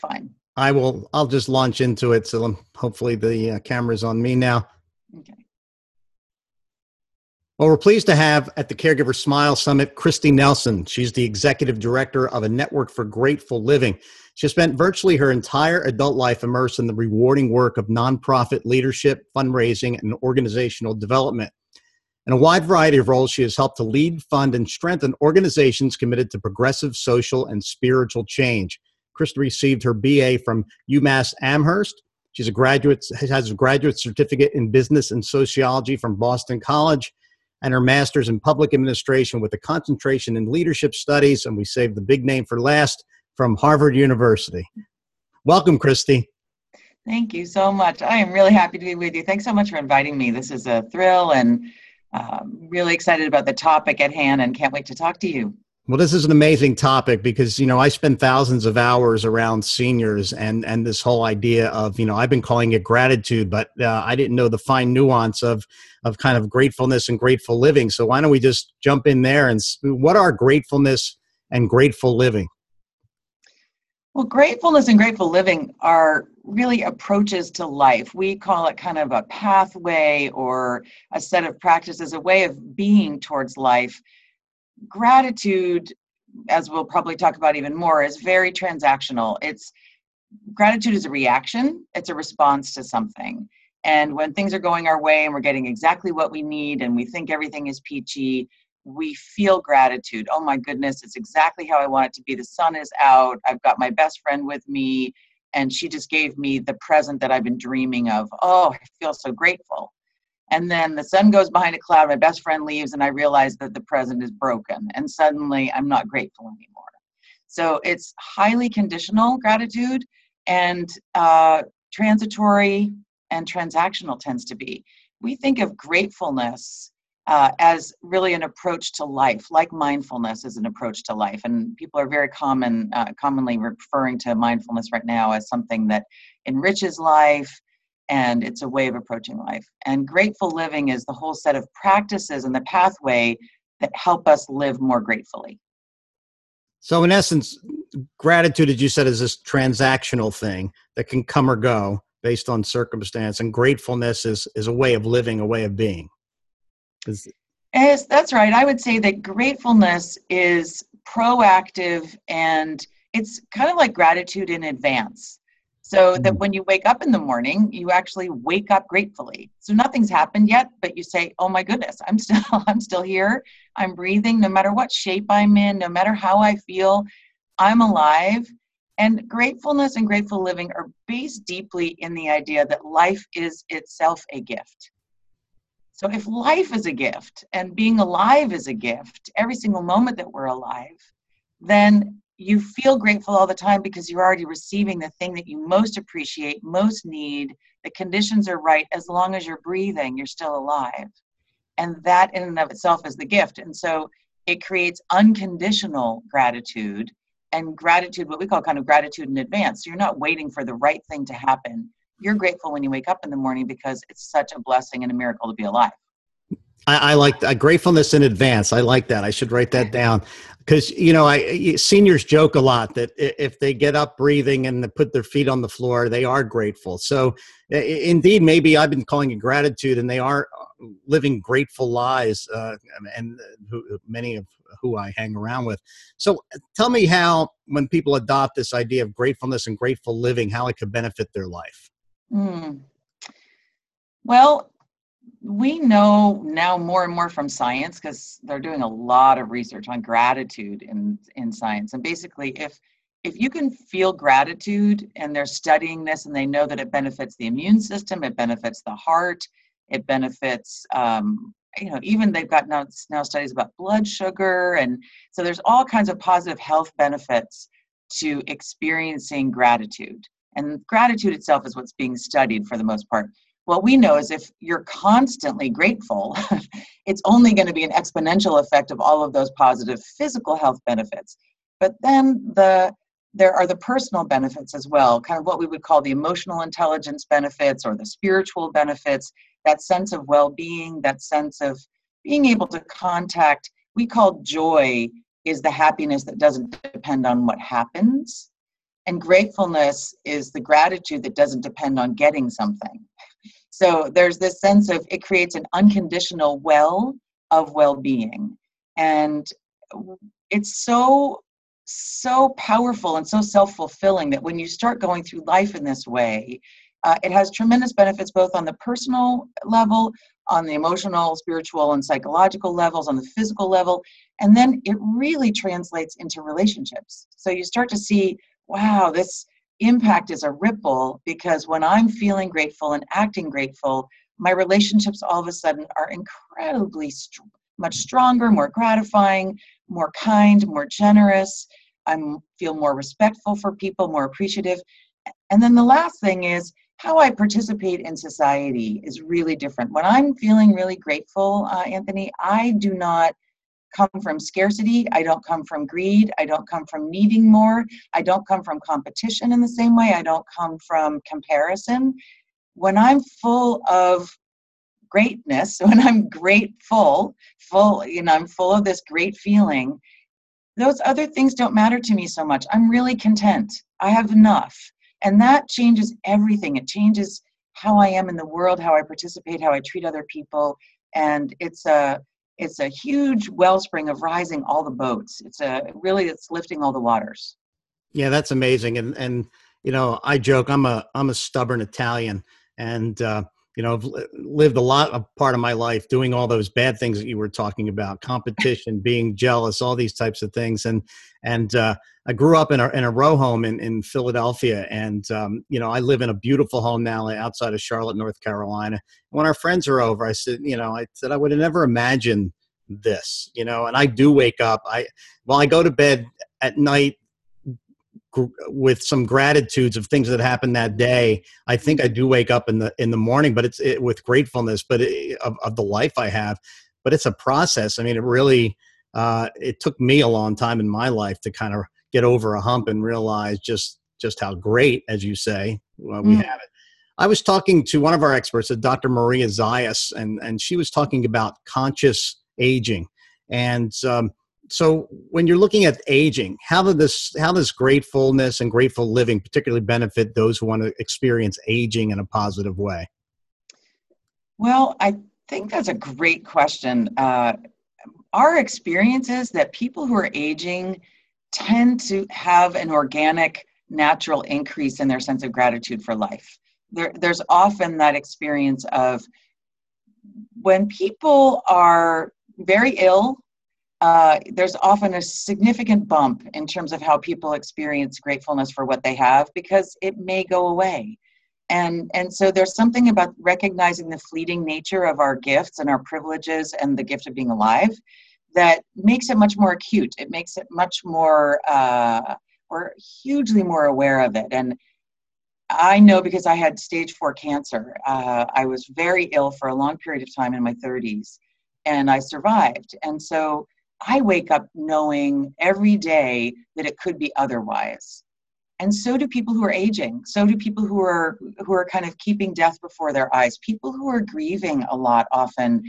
fine. I'll just launch into it. So hopefully the camera's on me now. Okay. Well, we're pleased to have at the Caregiver Smile Summit, Christy Nelson. She's the executive director of a network for grateful living. She spent virtually her entire adult life immersed in the rewarding work of nonprofit leadership, fundraising, and organizational development. In a wide variety of roles, she has helped to lead, fund, and strengthen organizations committed to progressive social and spiritual change. Christy received her BA from UMass Amherst. Has a graduate certificate in business and sociology from Boston College, and her master's in public administration with a concentration in leadership studies, and we saved the big name for last, from Harvard University. Welcome, Christy. Thank you so much. I am really happy to be with you. Thanks so much for inviting me. This is a thrill, and really excited about the topic at hand and can't wait to talk to you. Well, this is an amazing topic because, I spend thousands of hours around seniors and this whole idea of, I've been calling it gratitude, but I didn't know the fine nuance of kind of gratefulness and grateful living. So why don't we just jump in there and what are gratefulness and grateful living? Well, gratefulness and grateful living are really approaches to life. We call it kind of a pathway or a set of practices, a way of being towards life. Gratitude, as we'll probably talk about even more, is very transactional. Gratitude is a reaction. It's a response to something. And when things are going our way and we're getting exactly what we need and we think everything is peachy, we feel gratitude. Oh my goodness, it's exactly how I want it to be. The sun is out. I've got my best friend with me and she just gave me the present that I've been dreaming of. Oh, I feel so grateful. And then the sun goes behind a cloud, my best friend leaves, and I realize that the present is broken. And suddenly I'm not grateful anymore. So it's highly conditional gratitude, and transitory and transactional tends to be. We think of gratefulness as really an approach to life, like mindfulness is an approach to life. And people are very commonly referring to mindfulness right now as something that enriches life, and it's a way of approaching life. And grateful living is the whole set of practices and the pathway that help us live more gratefully. So in essence, gratitude, as you said, is this transactional thing that can come or go based on circumstance. And gratefulness is a way of living, a way of being. Yes, that's right. I would say that gratefulness is proactive, and it's kind of like gratitude in advance. So that when you wake up in the morning, you actually wake up gratefully. So nothing's happened yet, but you say, oh my goodness, I'm still here. I'm breathing, no matter what shape I'm in, no matter how I feel, I'm alive. And gratefulness and grateful living are based deeply in the idea that life is itself a gift. So if life is a gift and being alive is a gift, every single moment that we're alive, then you feel grateful all the time because you're already receiving the thing that you most appreciate, most need. The conditions are right. As long as you're breathing, you're still alive. And that in and of itself is the gift. And so it creates unconditional gratitude, and gratitude, what we call kind of gratitude in advance. So you're not waiting for the right thing to happen. You're grateful when you wake up in the morning because it's such a blessing and a miracle to be alive. I like that. Gratefulness in advance. I like that. I should write that down because, seniors joke a lot that if they get up breathing and they put their feet on the floor, they are grateful. So indeed, maybe I've been calling it gratitude and they are living grateful lives, and many of who I hang around with. So tell me how, when people adopt this idea of gratefulness and grateful living, how it could benefit their life. Well, we know now more and more from science, because they're doing a lot of research on gratitude in science. And basically, if you can feel gratitude, and they're studying this and they know that it benefits the immune system, it benefits the heart, it benefits, even they've got now studies about blood sugar. And so there's all kinds of positive health benefits to experiencing gratitude. And gratitude itself is what's being studied for the most part. What we know is if you're constantly grateful, it's only going to be an exponential effect of all of those positive physical health benefits. But then there are the personal benefits as well, kind of what we would call the emotional intelligence benefits or the spiritual benefits, that sense of well-being, that sense of being able to contact. We call joy is the happiness that doesn't depend on what happens. And gratefulness is the gratitude that doesn't depend on getting something. So there's this sense of, it creates an unconditional well of well-being. And it's so powerful and so self-fulfilling that when you start going through life in this way, it has tremendous benefits both on the personal level, on the emotional, spiritual, and psychological levels, on the physical level, and then it really translates into relationships. So you start to see, wow, this impact is a ripple, because when I'm feeling grateful and acting grateful, my relationships all of a sudden are incredibly much stronger, more gratifying, more kind, more generous. I feel more respectful for people, more appreciative. And then the last thing is how I participate in society is really different. When I'm feeling really grateful, Anthony, I do not come from scarcity. I don't come from greed. I don't come from needing more. I don't come from competition in the same way. I don't come from comparison. When I'm full of greatness, when I'm grateful, I'm full of this great feeling, those other things don't matter to me so much. I'm really content. I have enough. And that changes everything. It changes how I am in the world, how I participate, how I treat other people. And it's a huge wellspring of rising all the boats. It's lifting all the waters. Yeah, that's amazing. And I joke, I'm a stubborn Italian, and I've lived a lot of part of my life doing all those bad things that you were talking about: competition, being jealous, all these types of things. And I grew up in a row home in Philadelphia, and I live in a beautiful home now outside of Charlotte, North Carolina. When our friends are over, I said I would have never imagined this, and I do wake up. I go to bed at night with some gratitudes of things that happened that day. I think I do wake up in the morning, but it's with gratefulness, but of the life I have. But it's a process. I mean, it really it took me a long time in my life to kind of get over a hump and realize just how great, as you say, we have it. I was talking to one of our experts, Dr. Maria Zayas, and she was talking about conscious aging. And so when you're looking at aging, how does gratefulness and grateful living particularly benefit those who want to experience aging in a positive way? Well, I think that's a great question. Our experience is that people who are aging tend to have an organic, natural increase in their sense of gratitude for life. There's often that experience of when people are very ill, there's often a significant bump in terms of how people experience gratefulness for what they have, because it may go away. And so there's something about recognizing the fleeting nature of our gifts and our privileges and the gift of being alive that makes it much more acute. It makes it much more, we're hugely more aware of it. And I know, because I had stage 4 cancer. I was very ill for a long period of time in my 30s, and I survived. And so I wake up knowing every day that it could be otherwise. And so do people who are aging. So do people who are kind of keeping death before their eyes. People who are grieving a lot often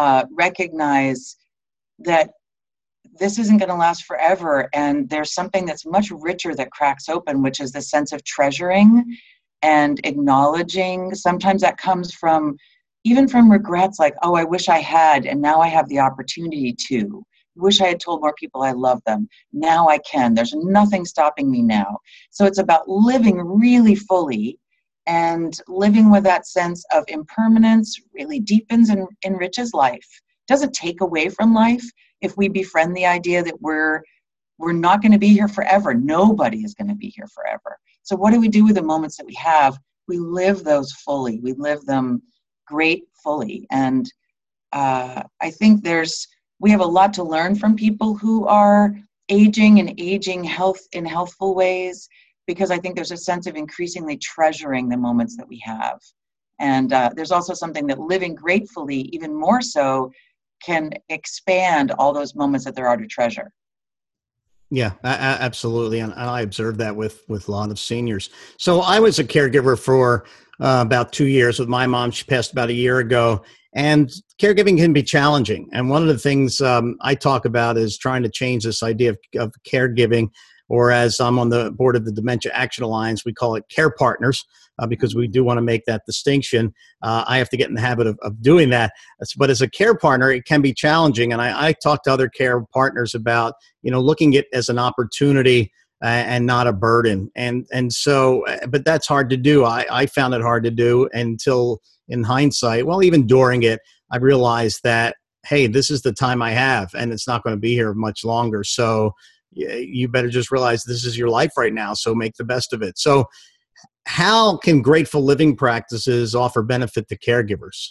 recognize that this isn't going to last forever. And there's something that's much richer that cracks open, which is the sense of treasuring and acknowledging. Sometimes that comes even from regrets, like, oh, I wish I had, and now I have the opportunity to. Wish I had told more people I love them. Now I can. There's nothing stopping me now. So it's about living really fully, and living with that sense of impermanence really deepens and enriches life. Doesn't take away from life if we befriend the idea that we're not going to be here forever. Nobody is going to be here forever. So what do we do with the moments that we have? We live those fully. We live them gratefully. And I think we have a lot to learn from people who are aging and aging in healthful ways, because I think there's a sense of increasingly treasuring the moments that we have. And there's also something that living gratefully, even more so, can expand all those moments that there are to treasure. Yeah, absolutely. And I observed that with a lot of seniors. So I was a caregiver for about 2 years with my mom. She passed about a year ago. And caregiving can be challenging. And one of the things I talk about is trying to change this idea of caregiving or as I'm on the board of the Dementia Action Alliance, we call it care partners, because we do want to make that distinction. I have to get in the habit of doing that. But as a care partner, it can be challenging. And I talk to other care partners about, looking at it as an opportunity and not a burden. And so, but that's hard to do. I found it hard to do until in hindsight, well, even during it, I realized that, hey, this is the time I have, and it's not going to be here much longer. So you better just realize this is your life right now. So make the best of it. So how can grateful living practices offer benefit to caregivers?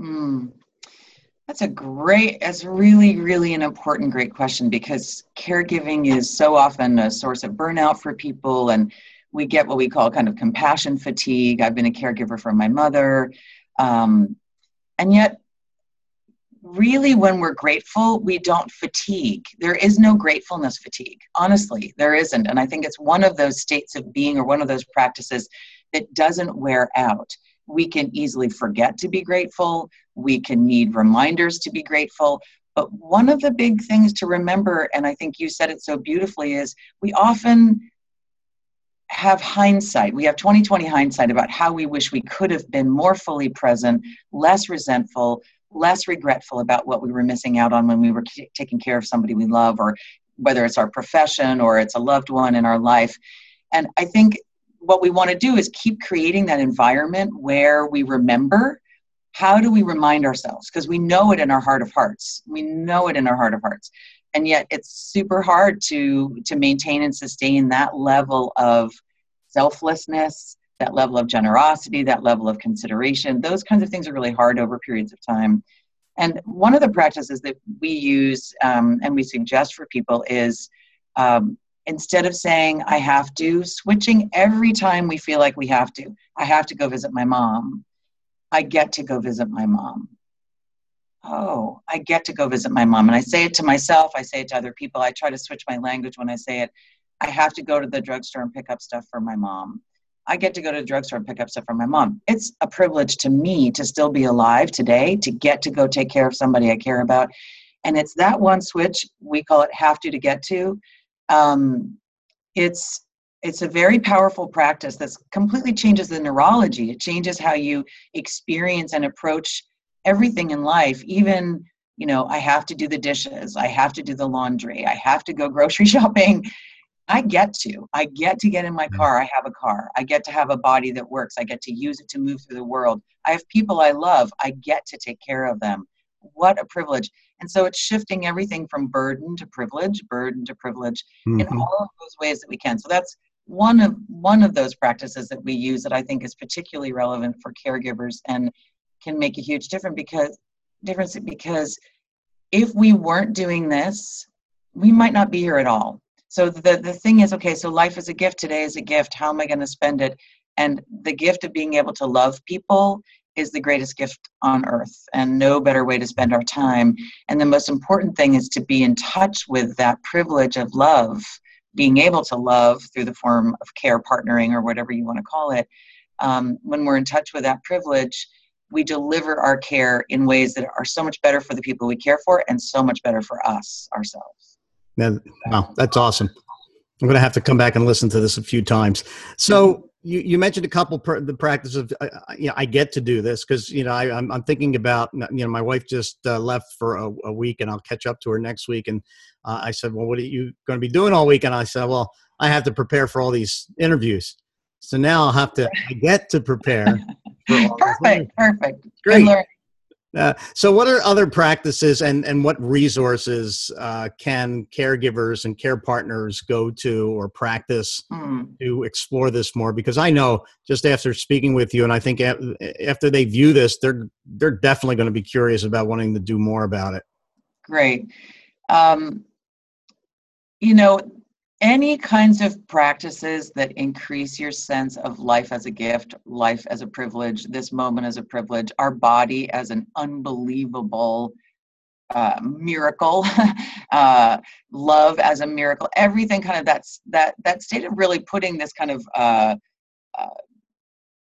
That's really, really an important, great question, because caregiving is so often a source of burnout for people, and we get what we call kind of compassion fatigue. I've been a caregiver for my mother. And yet, really, when we're grateful, we don't fatigue. There is no gratefulness fatigue. Honestly, there isn't. And I think it's one of those states of being, or one of those practices that doesn't wear out. We can easily forget to be grateful. We can need reminders to be grateful. But one of the big things to remember, and I think you said it so beautifully, is we often have hindsight. We have 20/20 hindsight about how we wish we could have been more fully present, less resentful, less regretful about what we were missing out on when we were taking care of somebody we love, or whether it's our profession or it's a loved one in our life. And I think what we want to do is keep creating that environment where we remember. How do we remind ourselves? Because we know it in our heart of hearts. We know it in our heart of hearts. And yet it's super hard to maintain and sustain that level of selflessness, that level of generosity, that level of consideration. Those kinds of things are really hard over periods of time. And one of the practices that we use and we suggest for people is instead of saying, I have to, switching every time we feel like we have to. I have to go visit my mom. I get to go visit my mom. Oh, I get to go visit my mom. And I say it to myself. I say it to other people. I try to switch my language when I say it. I have to go to the drugstore and pick up stuff for my mom. I get to go to the drugstore and pick up stuff for my mom. It's a privilege to me to still be alive today, to get to go take care of somebody I care about. And it's that one switch, we call it have to get to. It's a very powerful practice that completely changes the neurology. It changes how you experience and approach everything in life. Even, I have to do the dishes. I have to do the laundry. I have to go grocery shopping. I get to get in my car. I have a car. I get to have a body that works. I get to use it to move through the world. I have people I love. I get to take care of them. What a privilege. And so it's shifting everything from burden to privilege in all of those ways that we can. So that's one of those practices that we use that I think is particularly relevant for caregivers and can make a huge difference because if we weren't doing this, we might not be here at all. So the thing is, okay, so life is a gift. Today is a gift. How am I going to spend it? And the gift of being able to love people is the greatest gift on earth, and no better way to spend our time. And the most important thing is to be in touch with that privilege of love, being able to love through the form of care partnering or whatever you want to call it. When we're in touch with that privilege, we deliver our care in ways that are so much better for the people we care for and so much better for us ourselves. Wow, that's awesome. I'm going to have to come back and listen to this a few times. So you mentioned a couple the practice of, I get to do this because, I'm thinking about, my wife just left for a week and I'll catch up to her next week. And I said, well, what are you going to be doing all week? And I said, well, I have to prepare for all these interviews. So now I get to prepare. For all Perfect. Great. So what are other practices and what resources can caregivers and care partners go to or practice to explore this more? Because I know just after speaking with you, and I think after they view this, they're definitely going to be curious about wanting to do more about it. Great. Any kinds of practices that increase your sense of life as a gift, life as a privilege, this moment as a privilege, our body as an unbelievable miracle, love as a miracle, everything kind of that state of really putting this kind of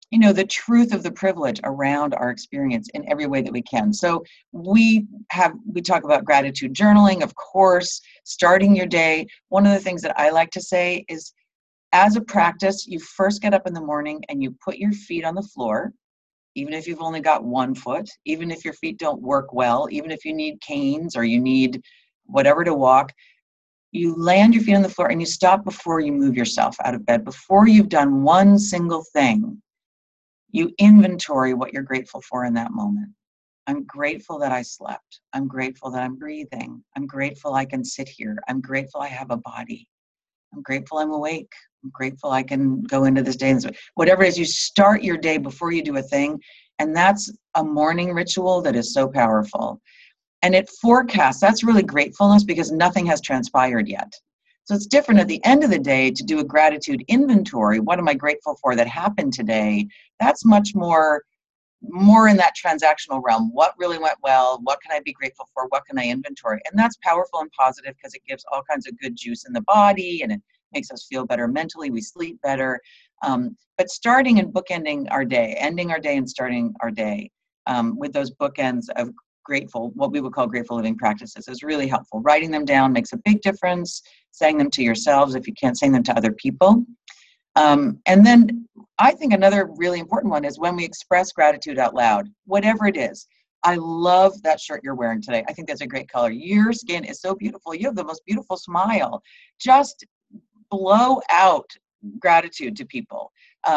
the truth of the privilege around our experience in every way that we can. So we talk about gratitude journaling, of course, starting your day. One of the things that I like to say is, as a practice, you first get up in the morning and you put your feet on the floor, even if you've only got one foot, even if your feet don't work well, even if you need canes or you need whatever to walk. You land your feet on the floor and you stop before you move yourself out of bed. Before you've done one single thing, you inventory what you're grateful for in that moment. I'm grateful that I slept. I'm grateful that I'm breathing. I'm grateful I can sit here. I'm grateful I have a body. I'm grateful I'm awake. I'm grateful I can go into this day. Whatever it is, you start your day before you do a thing. And that's a morning ritual that is so powerful. And it forecasts, that's really gratefulness, because nothing has transpired yet. So it's different at the end of the day to do a gratitude inventory. What am I grateful for that happened today? That's much more in that transactional realm. What really went well? What can I be grateful for? What can I inventory? And that's powerful and positive because it gives all kinds of good juice in the body and it makes us feel better mentally. We sleep better. But starting and bookending our day, ending our day and starting our day with those bookends of what we would call grateful living practices, is really helpful. Writing them down makes a big difference. Saying them to yourselves if you can't, saying them to other people. And then I think another really important one is when we express gratitude out loud, whatever it is. I love that shirt you're wearing today. I think that's a great color. Your skin is so beautiful. You have the most beautiful smile. Just blow out gratitude to people.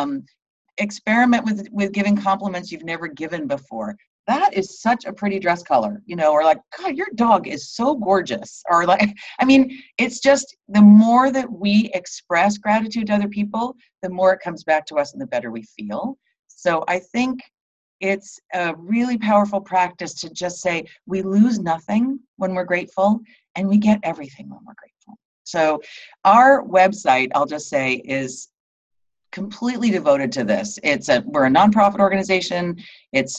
Experiment with giving compliments you've never given before. That is such a pretty dress color, or like, God, your dog is so gorgeous. Or like, it's just the more that we express gratitude to other people, the more it comes back to us and the better we feel. So I think it's a really powerful practice to just say we lose nothing when we're grateful and we get everything when we're grateful. So our website, I'll just say, is completely devoted to this. We're a nonprofit organization. It's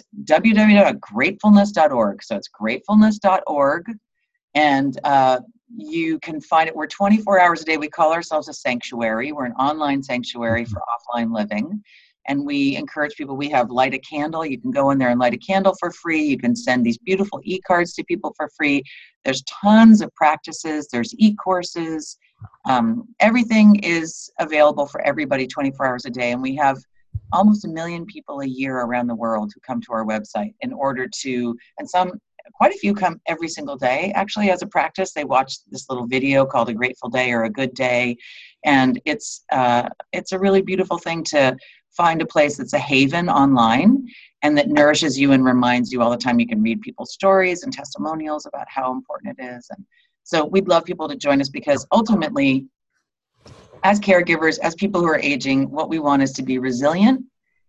www.gratefulness.org. So it's gratefulness.org. And you can find it. We're 24 hours a day. We call ourselves a sanctuary. We're an online sanctuary for offline living. And we encourage people. We have Light a Candle. You can go in there and light a candle for free. You can send these beautiful e-cards to people for free. There's tons of practices. There's e-courses. Everything is available for everybody 24 hours a day. And we have almost 1 million people a year around the world who come to our website in order to, and quite a few come every single day. Actually, as a practice, they watch this little video called A Grateful Day or A Good Day. And it's a really beautiful thing to find a place that's a haven online and that nourishes you and reminds you all the time. You can read people's stories and testimonials about how important it is. And so we'd love people to join us, because ultimately, as caregivers, as people who are aging, what we want is to be resilient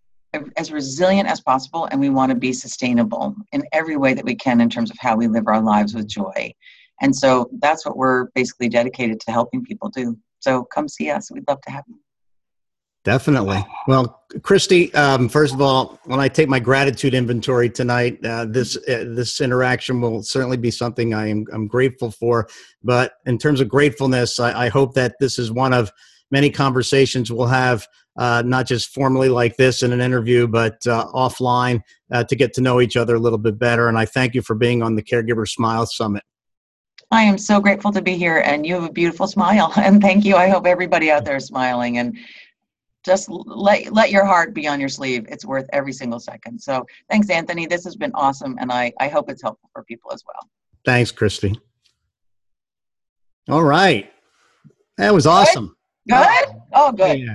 as possible, and we want to be sustainable in every way that we can in terms of how we live our lives with joy. And so that's what we're basically dedicated to helping people do. So come see us. We'd love to have you. Definitely. Well, Christy, first of all, when I take my gratitude inventory tonight, this interaction will certainly be something I'm grateful for. But in terms of gratefulness, I hope that this is one of many conversations we'll have, not just formally like this in an interview, but offline to get to know each other a little bit better. And I thank you for being on the Caregiver Smile Summit. I am so grateful to be here, and you have a beautiful smile. And thank you. I hope everybody out there is smiling, and just let your heart be on your sleeve. It's worth every single second. So thanks, Anthony. This has been awesome, and I hope it's helpful for people as well. Thanks, Christy. All right. That was awesome. Good? Oh, good. Yeah.